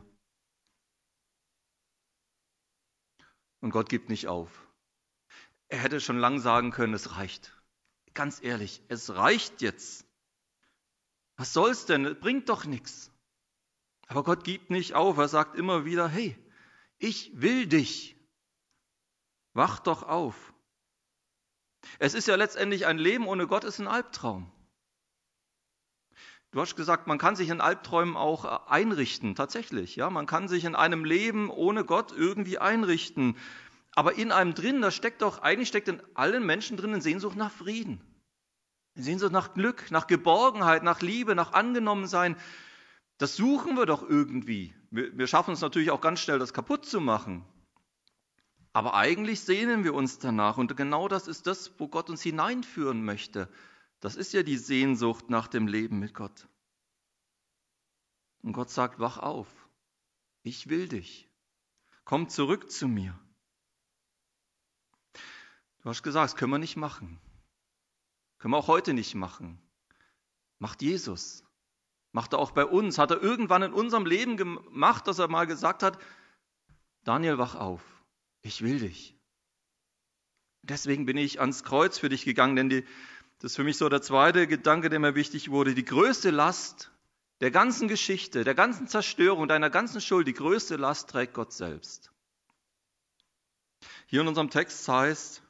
Und Gott gibt nicht auf. Er hätte schon lang sagen können, es reicht. Ganz ehrlich, es reicht jetzt. Was soll's denn? Bringt doch nichts. Aber Gott gibt nicht auf. Er sagt immer wieder, hey, ich will dich. Wach doch auf. Es ist ja letztendlich ein Leben ohne Gott ist ein Albtraum. Du hast gesagt, man kann sich in Albträumen auch einrichten, tatsächlich. Ja, man kann sich in einem Leben ohne Gott irgendwie einrichten. Aber in einem drin, da steckt doch, eigentlich steckt in allen Menschen drin eine Sehnsucht nach Frieden. Eine Sehnsucht nach Glück, nach Geborgenheit, nach Liebe, nach Angenommensein. Das suchen wir doch irgendwie. Wir, wir schaffen es natürlich auch ganz schnell, das kaputt zu machen. Aber eigentlich sehnen wir uns danach. Und genau das ist das, wo Gott uns hineinführen möchte. Das ist ja die Sehnsucht nach dem Leben mit Gott. Und Gott sagt, wach auf. Ich will dich. Komm zurück zu mir. Du hast gesagt, das können wir nicht machen. Können wir auch heute nicht machen. Macht Jesus. Macht er auch bei uns. Hat er irgendwann in unserem Leben gemacht, dass er mal gesagt hat, Daniel, wach auf. Ich will dich. Deswegen bin ich ans Kreuz für dich gegangen, denn die, das ist für mich so der zweite Gedanke, der mir wichtig wurde. Die größte Last der ganzen Geschichte, der ganzen Zerstörung, deiner ganzen Schuld, die größte Last trägt Gott selbst. Hier in unserem Text heißt,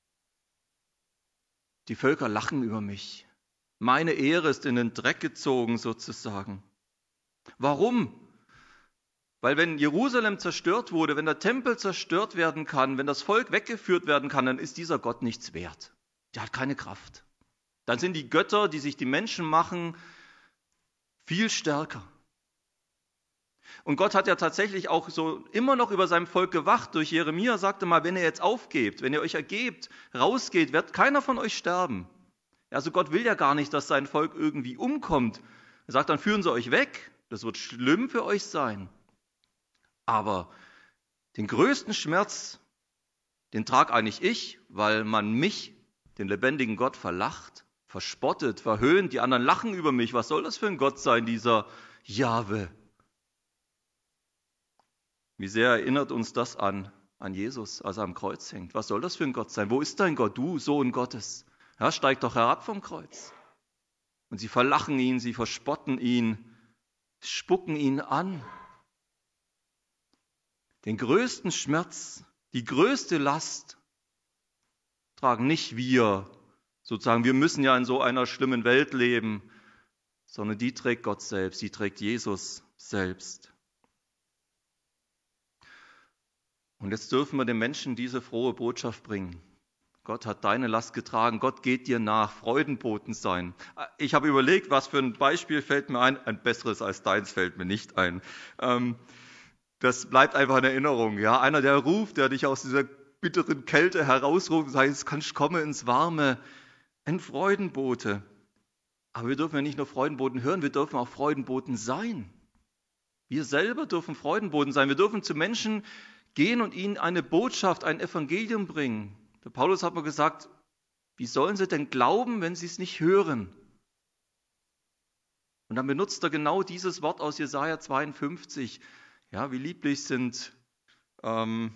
die Völker lachen über mich. Meine Ehre ist in den Dreck gezogen sozusagen. Warum? Weil wenn Jerusalem zerstört wurde, wenn der Tempel zerstört werden kann, wenn das Volk weggeführt werden kann, dann ist dieser Gott nichts wert. Der hat keine Kraft. Dann sind die Götter, die sich die Menschen machen, viel stärker. Und Gott hat ja tatsächlich auch so immer noch über sein Volk gewacht. Durch Jeremia sagte mal, wenn ihr jetzt aufgebt, wenn ihr euch ergebt, rausgeht, wird keiner von euch sterben. Also Gott will ja gar nicht, dass sein Volk irgendwie umkommt. Er sagt, dann führen sie euch weg. Das wird schlimm für euch sein. Aber den größten Schmerz, den trage eigentlich ich, weil man mich, den lebendigen Gott, verlacht, verspottet, verhöhnt. Die anderen lachen über mich. Was soll das für ein Gott sein, dieser Jahwe? Wie sehr erinnert uns das an, an Jesus, als er am Kreuz hängt? Was soll das für ein Gott sein? Wo ist dein Gott, du Sohn Gottes? Ja, steig doch herab vom Kreuz. Und sie verlachen ihn, sie verspotten ihn, spucken ihn an. Den größten Schmerz, die größte Last tragen nicht wir, sozusagen, wir müssen ja in so einer schlimmen Welt leben, sondern die trägt Gott selbst, die trägt Jesus selbst. Und jetzt dürfen wir den Menschen diese frohe Botschaft bringen. Gott hat deine Last getragen, Gott geht dir nach, Freudenboten sein. Ich habe überlegt, was für ein Beispiel fällt mir ein, ein besseres als deins fällt mir nicht ein. Das bleibt einfach in Erinnerung. Ja? Einer, der ruft, der dich aus dieser bitteren Kälte herausruft und sagt, jetzt kannst du kommen ins Warme, ein Freudenbote. Aber wir dürfen ja nicht nur Freudenboten hören, wir dürfen auch Freudenboten sein. Wir selber dürfen Freudenboten sein. Wir dürfen zu Menschen gehen und ihnen eine Botschaft, ein Evangelium bringen. Der Paulus hat mal gesagt, wie sollen sie denn glauben, wenn sie es nicht hören? Und dann benutzt er genau dieses Wort aus Jesaja zweiundfünfzig. Ja, wie lieblich sind, ähm,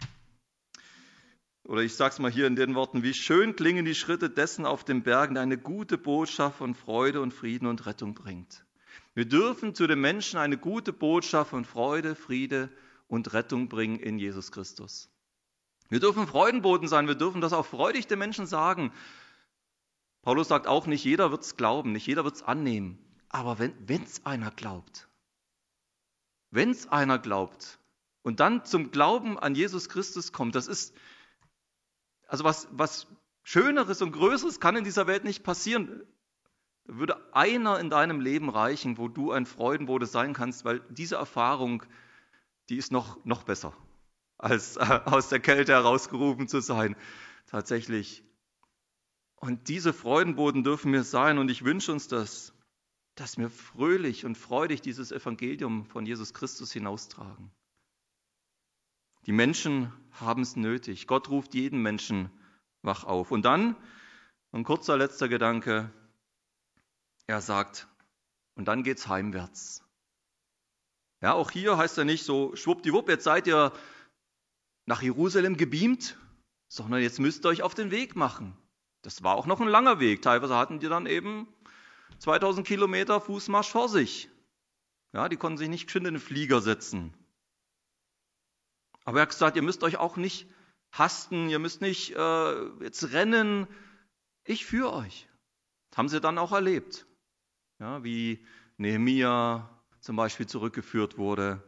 oder ich sage es mal hier in den Worten, wie schön klingen die Schritte dessen auf den Bergen, der eine gute Botschaft von Freude und Frieden und Rettung bringt. Wir dürfen zu den Menschen eine gute Botschaft von Freude, Friede und Rettung bringen in Jesus Christus. Wir dürfen Freudenboten sein, wir dürfen das auch freudig den Menschen sagen. Paulus sagt auch, nicht jeder wird es glauben, nicht jeder wird es annehmen. Aber wenn es einer glaubt, wenn es einer glaubt und dann zum Glauben an Jesus Christus kommt, das ist, also was, was Schöneres und Größeres kann in dieser Welt nicht passieren. Da würde einer in deinem Leben reichen, wo du ein Freudenbote sein kannst, weil diese Erfahrung, die ist noch, noch besser, als äh, aus der Kälte herausgerufen zu sein. Tatsächlich. Und diese Freudenboten dürfen wir sein und ich wünsche uns das, dass wir fröhlich und freudig dieses Evangelium von Jesus Christus hinaustragen. Die Menschen haben es nötig. Gott ruft jeden Menschen wach auf. Und dann, ein kurzer letzter Gedanke, er sagt, und dann geht's heimwärts. Ja, auch hier heißt er nicht so, schwuppdiwupp, jetzt seid ihr nach Jerusalem gebeamt, sondern jetzt müsst ihr euch auf den Weg machen. Das war auch noch ein langer Weg. Teilweise hatten die dann eben zweitausend Kilometer Fußmarsch vor sich. Ja, die konnten sich nicht geschwind in den Flieger setzen. Aber er hat gesagt, ihr müsst euch auch nicht hasten, ihr müsst nicht äh, jetzt rennen. Ich führe euch. Das haben sie dann auch erlebt. Ja, wie Nehemia zum Beispiel zurückgeführt wurde.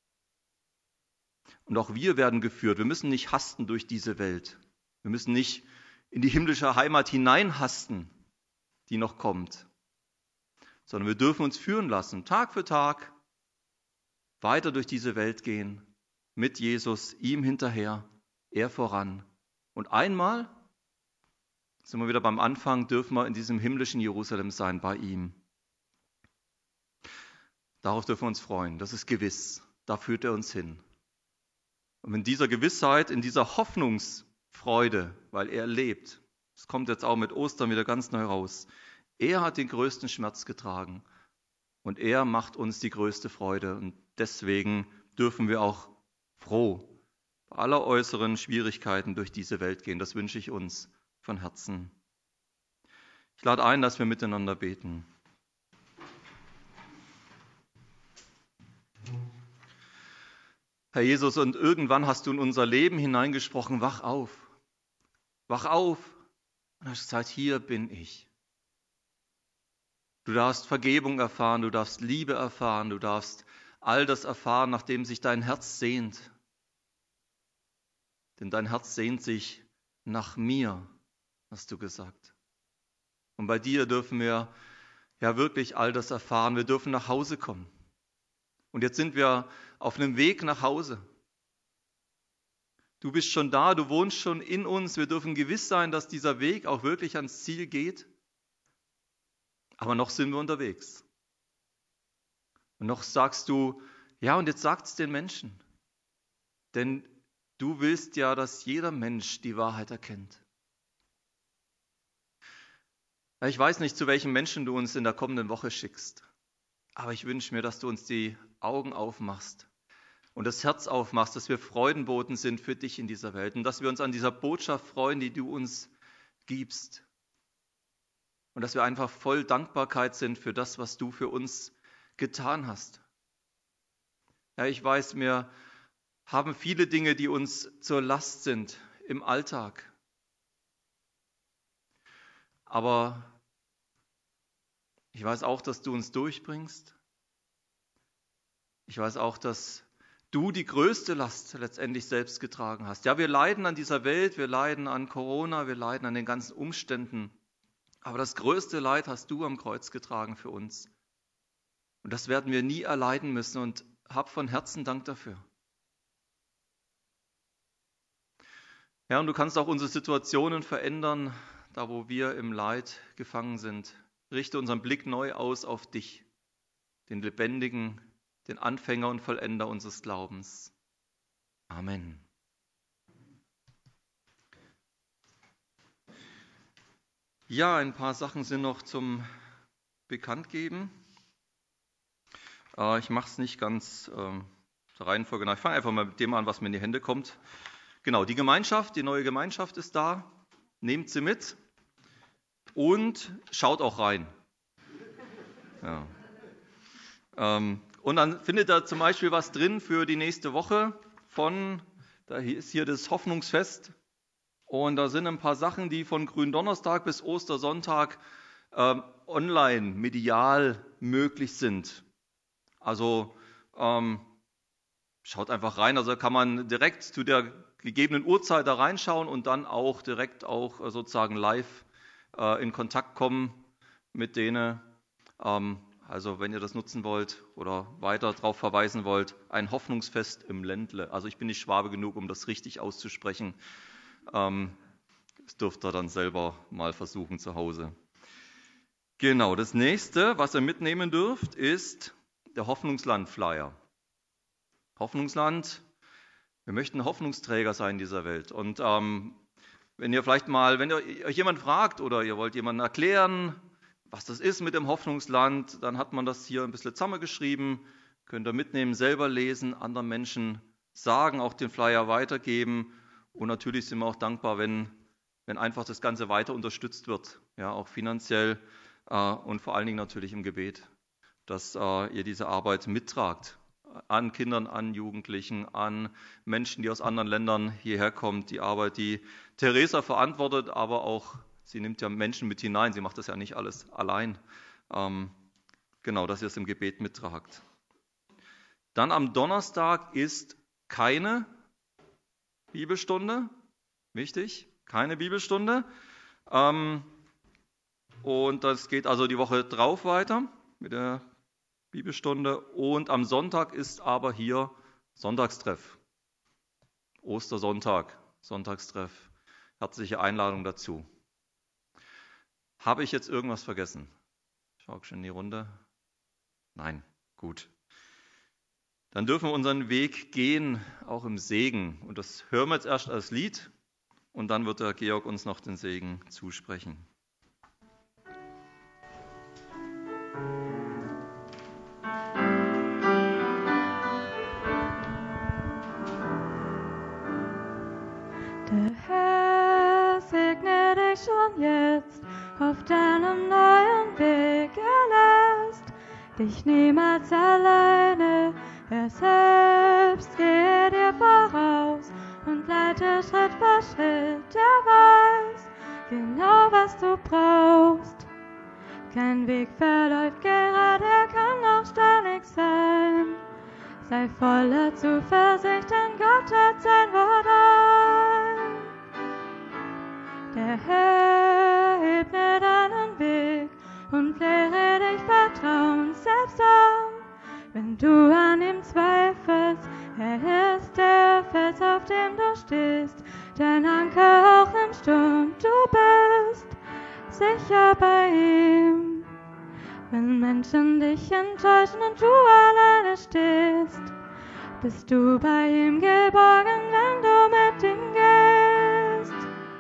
Und auch wir werden geführt. Wir müssen nicht hasten durch diese Welt. Wir müssen nicht in die himmlische Heimat hineinhasten, die noch kommt. Sondern wir dürfen uns führen lassen, Tag für Tag, weiter durch diese Welt gehen, mit Jesus, ihm hinterher, er voran. Und einmal, sind wir wieder beim Anfang, dürfen wir in diesem himmlischen Jerusalem sein, bei ihm. Darauf dürfen wir uns freuen, das ist gewiss, da führt er uns hin. Und in dieser Gewissheit, in dieser Hoffnungsfreude, weil er lebt, das kommt jetzt auch mit Ostern wieder ganz neu raus, er hat den größten Schmerz getragen und er macht uns die größte Freude. Und deswegen dürfen wir auch froh bei aller äußeren Schwierigkeiten durch diese Welt gehen. Das wünsche ich uns von Herzen. Ich lade ein, dass wir miteinander beten. Herr Jesus, und irgendwann hast du in unser Leben hineingesprochen, wach auf, wach auf. Und hast gesagt, hier bin ich. Du darfst Vergebung erfahren, du darfst Liebe erfahren, du darfst all das erfahren, nach dem sich dein Herz sehnt. Denn dein Herz sehnt sich nach mir, hast du gesagt. Und bei dir dürfen wir ja wirklich all das erfahren. Wir dürfen nach Hause kommen. Und jetzt sind wir auf einem Weg nach Hause. Du bist schon da, du wohnst schon in uns. Wir dürfen gewiss sein, dass dieser Weg auch wirklich ans Ziel geht. Aber noch sind wir unterwegs. Und noch sagst du, ja, und jetzt sagt es den Menschen. Denn du willst ja, dass jeder Mensch die Wahrheit erkennt. Ja, ich weiß nicht, zu welchen Menschen du uns in der kommenden Woche schickst. Aber ich wünsche mir, dass du uns die Augen aufmachst und das Herz aufmachst, dass wir Freudenboten sind für dich in dieser Welt und dass wir uns an dieser Botschaft freuen, die du uns gibst. Und dass wir einfach voll Dankbarkeit sind für das, was du für uns getan hast. Ja, ich weiß, wir haben viele Dinge, die uns zur Last sind im Alltag. Aber ich weiß auch, dass du uns durchbringst. Ich weiß auch, dass du die größte Last letztendlich selbst getragen hast. Ja, wir leiden an dieser Welt, wir leiden an Corona, wir leiden an den ganzen Umständen. Aber das größte Leid hast du am Kreuz getragen für uns. Und das werden wir nie erleiden müssen und hab von Herzen Dank dafür. Ja, und du kannst auch unsere Situationen verändern, da wo wir im Leid gefangen sind. Richte unseren Blick neu aus auf dich, den Lebendigen, den Anfänger und Vollender unseres Glaubens. Amen. Ja, ein paar Sachen sind noch zum Bekanntgeben. Äh, ich mache es nicht ganz äh, der Reihenfolge nach. Ich fange einfach mal mit dem an, was mir in die Hände kommt. Genau, die Gemeinschaft, die neue Gemeinschaft ist da. Nehmt sie mit und schaut auch rein. Ja. Ähm, und dann findet ihr zum Beispiel was drin für die nächste Woche von, da ist hier das Hoffnungsfest. Und da sind ein paar Sachen, die von Gründonnerstag bis Ostersonntag ähm, online, medial möglich sind. Also ähm, schaut einfach rein, also kann man direkt zu der gegebenen Uhrzeit da reinschauen und dann auch direkt auch äh, sozusagen live äh, in Kontakt kommen mit denen. Ähm, also wenn ihr das nutzen wollt oder weiter darauf verweisen wollt, ein Hoffnungsfest im Ländle. Also ich bin nicht Schwabe genug, um das richtig auszusprechen. Ähm, das dürft ihr dann selber mal versuchen zu Hause. Genau, das nächste, was ihr mitnehmen dürft, ist der Hoffnungsland-Flyer. Hoffnungsland, wir möchten Hoffnungsträger sein in dieser Welt. Und ähm, wenn ihr vielleicht mal, wenn ihr, euch jemand fragt oder ihr wollt jemandem erklären, was das ist mit dem Hoffnungsland, dann hat man das hier ein bisschen zusammengeschrieben, könnt ihr mitnehmen, selber lesen, anderen Menschen sagen, auch den Flyer weitergeben. Und natürlich sind wir auch dankbar, wenn, wenn einfach das Ganze weiter unterstützt wird, ja, auch finanziell äh, und vor allen Dingen natürlich im Gebet, dass äh, ihr diese Arbeit mittragt. An Kindern, an Jugendlichen, an Menschen, die aus anderen Ländern hierher kommen. Die Arbeit, die Theresa verantwortet, aber auch, sie nimmt ja Menschen mit hinein, sie macht das ja nicht alles allein. Ähm, genau, dass ihr es im Gebet mittragt. Dann am Donnerstag ist keine Bibelstunde, wichtig, keine Bibelstunde. Ähm, und das geht also die Woche drauf weiter mit der Bibelstunde. Und am Sonntag ist aber hier Sonntagstreff. Ostersonntag, Sonntagstreff. Herzliche Einladung dazu. Habe ich jetzt irgendwas vergessen? Ich schaue schon in die Runde. Nein, gut. Dann dürfen wir unseren Weg gehen, auch im Segen. Und das hören wir jetzt erst als Lied und dann wird der Georg uns noch den Segen zusprechen. Der Herr segne dich schon jetzt auf deinem neuen Weg. Er lässt dich niemals alleine. Er selbst geht dir voraus und leitet Schritt für Schritt. Er weiß genau, was du brauchst. Kein Weg verläuft gerade, er kann auch steinig sein. Sei voller Zuversicht, denn Gott hat sein Wort ein. Der Herr ebnet deinen Weg und lehre dich Vertrauen selbst an. Wenn du an ihm zweifelst, er ist der Fels, auf dem du stehst, dein Anker auch im Sturm. Du bist sicher bei ihm. Wenn Menschen dich enttäuschen und du alleine stehst, bist du bei ihm geborgen, wenn du mit ihm gehst.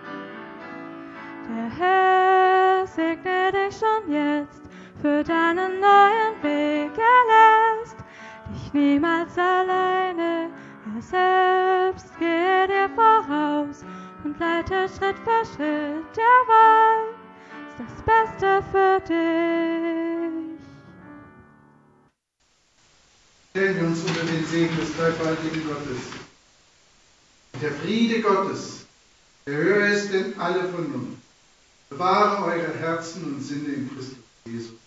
Der Herr segne dich schon jetzt für deinen neuen Weg. Er lässt dich niemals alleine. Er selbst geht dir voraus und leitet Schritt für Schritt. Er weiß das Beste für dich. Stellen wir uns unter den Segen des dreifaltigen Gottes. Der Friede Gottes, der höher ist denn alle Vernunft, bewahre eure Herzen und Sinne in Christus Jesus.